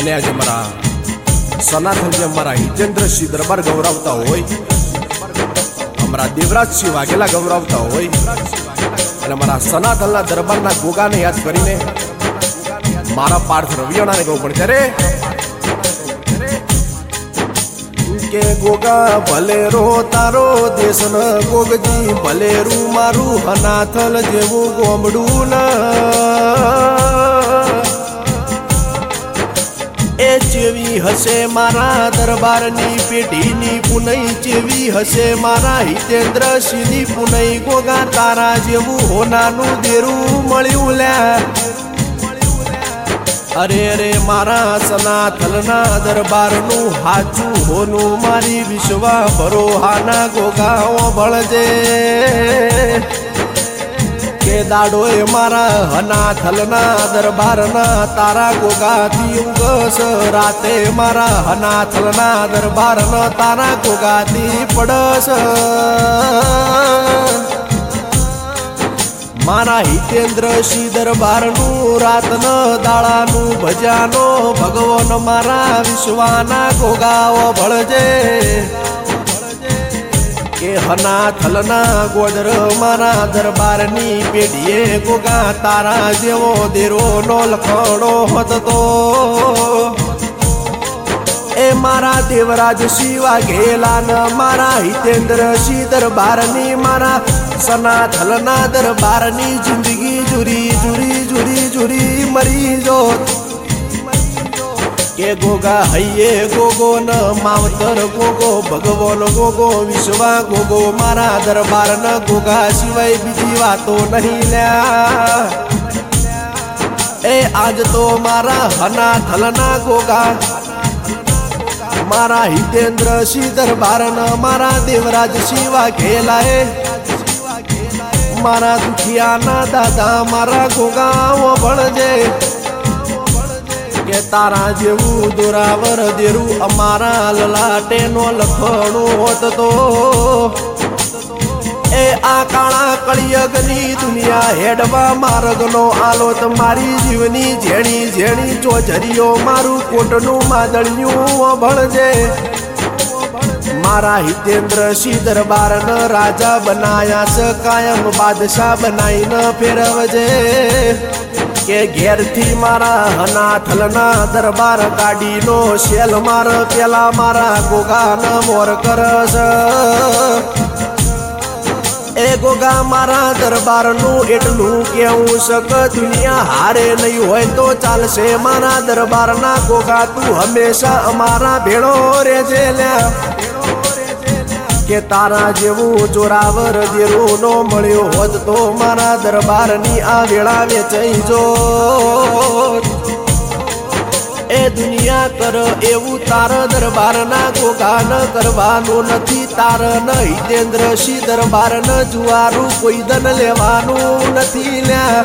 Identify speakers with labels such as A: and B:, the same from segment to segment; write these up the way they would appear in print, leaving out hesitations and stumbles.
A: અને આજે મારા સનાતન જે અમારા હિતેન્દ્રસિંહ દરબાર ગૌરવતા હોય, અમારા દેવરાજસિંહ વાઘેલા ગૌરવતા હોય અને મારા સનાતનના દરબારના ગોગાને યાદ કરીને મારા પાર્થ રવિયાણાને ગૌ પણ ત્યારે કે ગોગા ભલેરો તારો દેશ ન ગોગજી ભલેરું મારું હનાથલ જેવું ગોમડું ન એ ચેવી હશે મારા દરબારની પેઢીની પુનઈ ચેવી હશે મારા હિતેન્દ્રસિંહની પુનઈ ગોગા તારા જેવું હોનાનું દેરું મળ્યું લ્યા અરે અરે મારા સનાતનના દરબારનું હાચું હોનું મારી વિશ્વા ભરોહાના ગોગાઓ ભળજે કે દાડોએ મારા હનાથલના દરબારના તારા ગોગાથી ઉગસ રાતે મારા હનાથલના દરબારના તારા ગોગાથી પડસ મારા હિતેન્દ્રસિંહ દરબારનું રાતન દાળાનું ભજાનો ભગવાન મારા વિશ્વાના ગોગાઓ ભળજે કે હનાથલના ગોદર મારા દરબારની પેઢીએ ગોગા તારા જેવો દેરોનો લખણો હતો એ મારા દેવરાજસિંહ વાઘેલાન મારા હિતેન્દ્રસિંહ દરબારની મારા સનાથલના દરબારની જિંદગી જુરી જુરી જુરી જુરી મરી જોત કે ગોગા હૈયે ગોગો ન માવતર ગોગો ભગવાન ગોગો વિશ્વા ગોગો મારા દરબાર ન ગોગા સિવાય બીજી વાતો નહીં લ્યા એ આજ તો મારા હનાથલના ગોગા મારા હિતેન્દ્રસિંહ દરબાર ન મારા દેવરાજસિંહ વાઘેલાએ મારા દુખિયાના દાદા મારા ગોગાઓ ભણજે કે તારા જેવું દોરાવર દેરું અમારા લલાટેનો લખણું હોત તો એ આ કાળા કળિયગની દુનિયા હેડવા માર્ગનો આલો તમારી જીવની ઝેણી ઝેણી ચોજરીઓ મારું કોટનું માદળિયું ભણજે મારા હિતેન્દ્રસિંહ દરબારને રાજા બનાયા છે કાયમ બાદશાહ બનાવીને ફેરવજે કે ઘેરથી મારા હનાથલના દરબાર ગાડીનો શેલ માર પેલા મારા ગોગાને મોર કરસ એ ગોગા મારા દરબારનું એટલું કેવું શક દુનિયા હારે નહીં હોય તો ચાલશે મારા દરબારના ગોગા તું હંમેશા અમારા ભેળો રેજે લ્યા કે તારા જેવું જોરાવર દેરું નો મળ્યો હોત તો મારા દરબારની આ વેળા વેચાઈ જો એ દુનિયા કર એવું તાર દરબારના ગોગા ન કરવાનું નથી તાર ન હિતેન્દ્રસિંહ દરબાર ન જુવારું કોઈ દન લેવાનું નથી લ્યા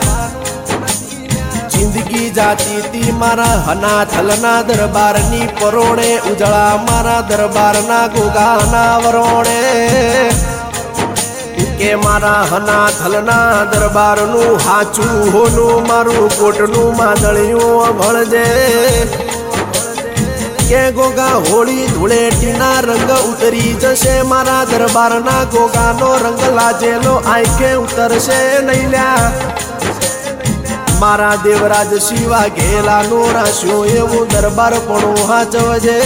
A: જિંદગી જાતી તી મારા હનાથલના દરબારની પરોણે ઉજળા મારા દરબારના ગોગાના વરોણે કે મારા હનાથલના દરબારનું હાચું હોનું મારું કોટનું માદળિયું ભણજે કે ગોગા હોળી ધૂળેટીના રંગ ઉતરી જશે મારા દરબારના ગોગાનો રંગ લાજેલો આંખે ઉતરશે નહીં લ્યા મારા દેવરાજસિંહ વાઘેલાનું રાશ્યું એવું દરબાર પણ હાચવજે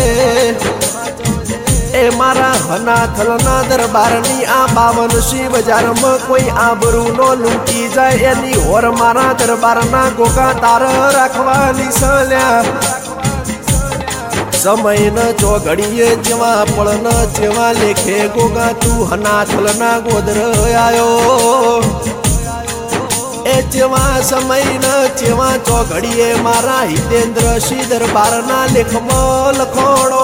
A: એ મારા હનાથલના દરબારની આ 52 બજારમાં કોઈ આબરૂ નો લૂંટી જાય એની હોર મારા દરબારના ગોગા તાર રાખવાની સલ્યા સમય ન ચોઘડીએ જેવા પળ ન જેવા લેખે ગોગા તું હનાથલના ગોદર આયો એ જેવા સમય ન જેવા ચોઘડીએ મારા હિતેન્દ્રસિંહ દરબારના લેખમાં લખોણો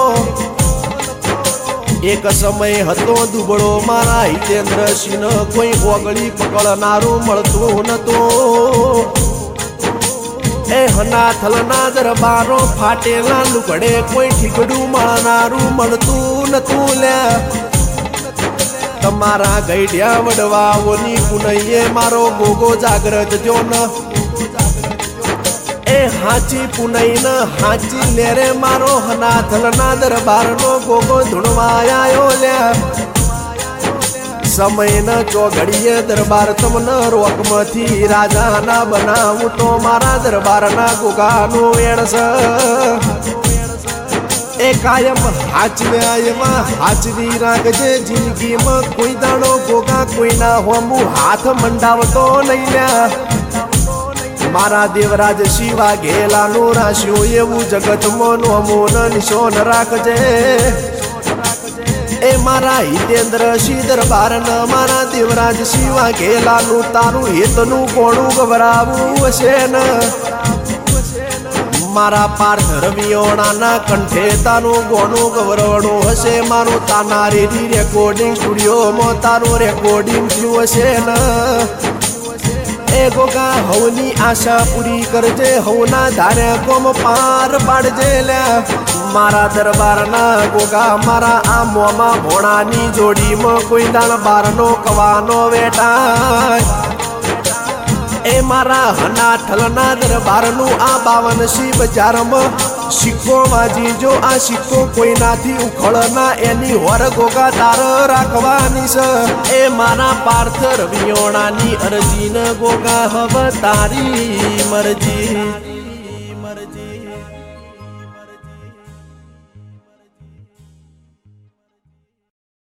A: એક સમય હતો દુબળો મારા હિતેન્દ્રસિંહ કોઈ ઓગળી પકડનારું મળતું નતું એ હનાથલના દરબારો ફાટેલા લુગડે કોઈ ઠીકડું મળનારું મળતું નતું લ્યા તમારા ગઈઢ્યા વડવાઓની પુનઈએ મારો ગોગો જાગ્રત જો ન એ એ હાચી પુનૈન હાચી લેરે મારો હનાથલના દરબારનો ગોગો ધૂણવાયો લ્યા સમયન ચોઘડીએ દરબાર તમને રોકમાંથી રાજાના બનાવું તો મારા દરબારના ગોગાનું વેણસ એ કાયમ હાચવ્યા એમાં હાચવી રાખજે જિંદગીમાં કોઈ દાડો ગોગા કોઈના હોમું હાથ મંડાવતો નહીં લ્યા મારા દેવરાજ શિવા ઘેલાનું રાશ્યું એવું જગતમાં નોમોન નિશોન રાખજે એ મારા હિતેન્દ્ર સિંહ દરબારન મારા દેવરાજ શિવા ઘેલાનું તારું હિતનું કોણું ગભરાવું હશે ને મારા પાર્થ રવિયોણાના કંઠે તારું ગોણું ગૌરવણું હશે મારું તાનારી રેકોર્ડિંગ સ્ટુડિયોમાં તારું રેકોર્ડિંગ થયું હશે ને એ ગોગા હવની આશા પૂરી કરજે હવના ધારે કોમ પાર પાડજે લ્યા મારા દરબારના ગોગા મારા આ મોમાં ભોણાની જોડીમાં કોઈ દાણ બારનો કવાનો વેટાય એ મારા હનાથલના દરબારનું આ 52 બજારમાં સિક્કો વાજી જો આ સિક્કો કોઈનાથી ઉખળના એની વર ગોગા તાર રાખવાની છે એ મારા પાર્થ રવિયોણાની અરજીને ગોગા હવે તારી મરજી